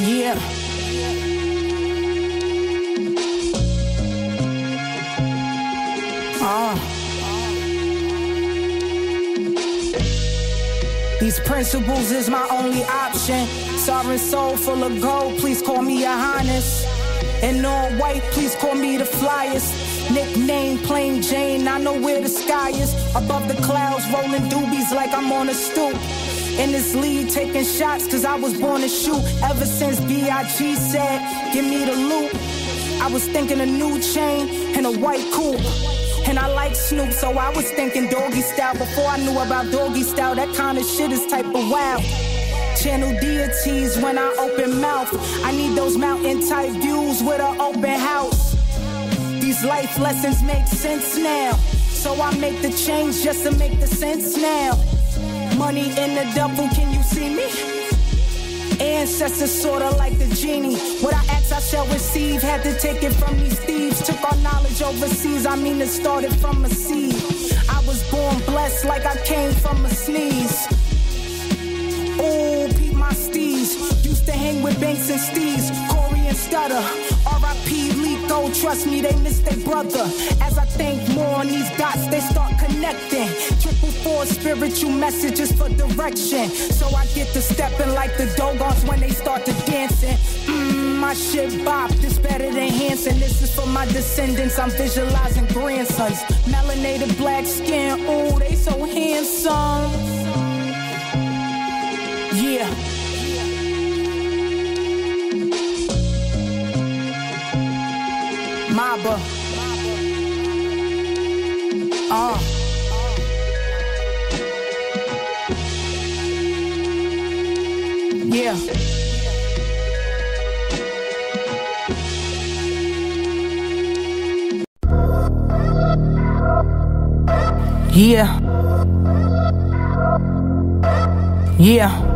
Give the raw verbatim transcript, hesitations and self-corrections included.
Yeah. Uh. These principles is my only option. Sovereign soul full of gold, please call me your highness. And all white, please call me the flyest. Nickname Plain Jane, I know where the sky is. Above the clouds, rolling doobies like I'm on a stoop. In this league, taking shots, cause I was born to shoot. Ever since B I G said, give me the loot, I was thinking a new chain and a white coupe. And I like Snoop, so I was thinking doggy style. Before I knew about doggy style, that kind of shit is type of wild. Channel deities when I open mouth. I need those mountain type views with an open house. These life lessons make sense now, so I make the change just to make the sense now. Money in the duffel, can you see me? Ancestors sorta like the genie. What I ask I shall receive. Had to take it from these thieves. Took our knowledge overseas, I mean it started from a seed. I was born blessed like I came from a sneeze. Ooh, peep my steez. Used to hang with Banks and Steez, Corey and Stutter. R I P Lico, trust me, they miss their brother. As I think more on these dots, they start connecting. Triple four spiritual messages for direction. So I get to stepping like the Dogons when they start to dancing. Mmm, my shit bop, this better than Hanson. This is for my descendants, I'm visualizing grandsons. Melanated black skin, ooh, they so handsome. Yeah. Maba. Uh. Yeah. Yeah. Yeah.